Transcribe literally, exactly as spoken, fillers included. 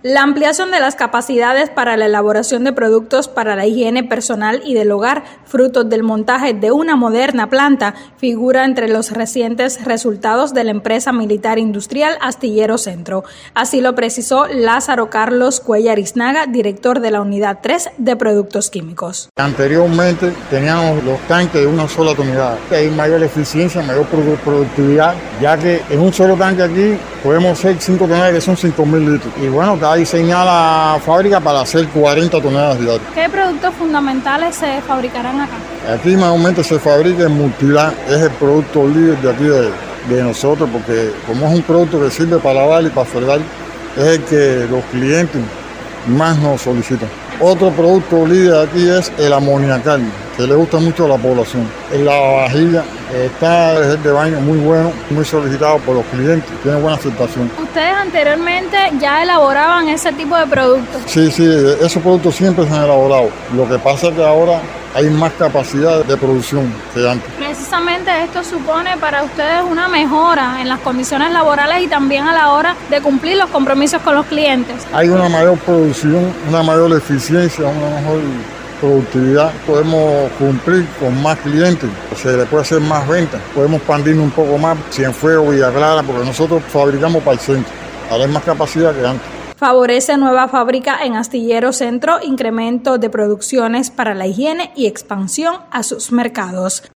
La ampliación de las capacidades para la elaboración de productos para la higiene personal y del hogar, frutos del montaje de una moderna planta, figura entre los recientes resultados de la empresa militar industrial Astillero Centro. Así lo precisó Lázaro Carlos Cuellar Iznaga, director de la Unidad tres de Productos Químicos. Anteriormente teníamos los tanques de una sola tonelada. Hay mayor eficiencia, mayor productividad, ya que en un solo tanque aquí podemos hacer cinco toneladas, que son cinco mil litros. Y bueno, está diseñada la fábrica para hacer cuarenta toneladas diarias. ¿Qué productos fundamentales se fabricarán acá? Aquí mayormente se fabrica el Multilan, es el producto líder de aquí de, de nosotros, porque como es un producto que sirve para lavar y para fregar, es el que los clientes más nos solicitan. Otro producto líder aquí es el amoniacal, que le gusta mucho a la población. El lavavajillas está el gel de baño muy bueno, muy solicitado por los clientes, tiene buena aceptación. ¿Ustedes anteriormente ya elaboraban ese tipo de productos? Sí, sí, esos productos siempre se han elaborado. Lo que pasa es que ahora hay más capacidad de producción que antes. Precisamente esto supone para ustedes una mejora en las condiciones laborales y también a la hora de cumplir los compromisos con los clientes. Hay una mayor producción, una mayor eficiencia, una mejor productividad. Podemos cumplir con más clientes, se le puede hacer más ventas, podemos expandirnos un poco más, Cienfuegos, Villa Clara, porque nosotros fabricamos para el centro. Ahora hay más capacidad que antes. Favorece nueva fábrica en Astillero Centro, incremento de producciones para la higiene y expansión a sus mercados.